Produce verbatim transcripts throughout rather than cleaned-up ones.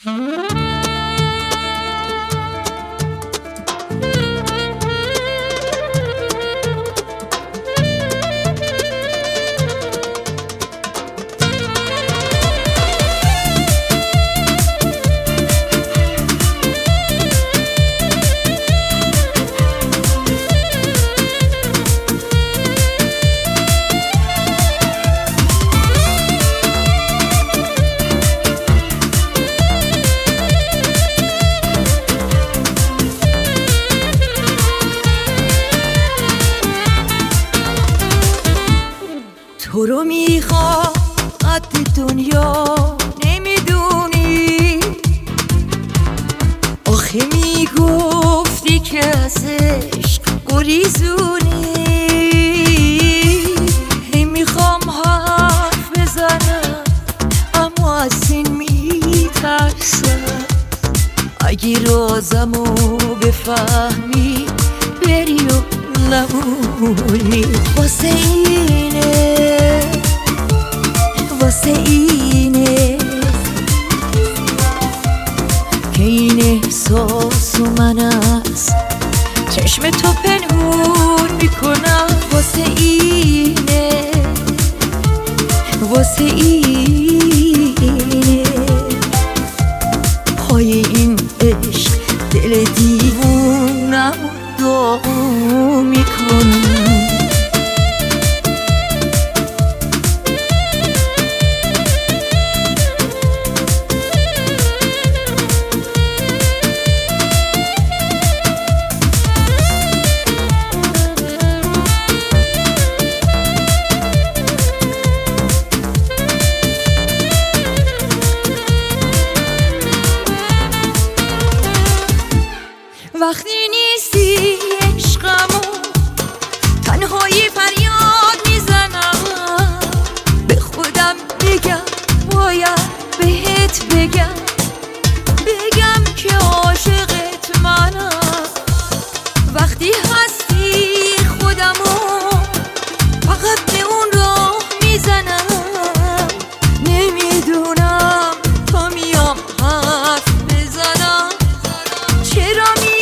تو رو میخوام قد دنیا نمیدونی، آخه میگفتی که از عشق گریزونی. هی میخوام حرف بزنم اما از این میترسم، اگه رازمو بفهمی بری و نمونی. واسه اینه واسه اینه که این احساس و من از چشم تو پنهون میکنم. واسه اینه واسه اینه پای این عشق دل دیوونم داغون میکنم. وقتی نیستی عشقمو تنهایی فریاد میزنم، به خودم بگم باید بهت بگم بگم که عاشقت منم. وقتی هستی خودمو فقط به اون راه میزنم، نمیدونم تا میام حرف بزنم چرا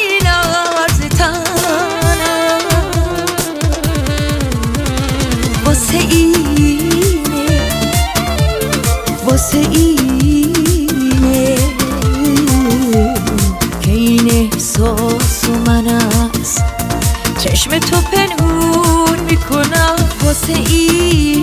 واسه اینه واسه اینه که این احساس و من از چشم تو پنهون میکنم. واسه این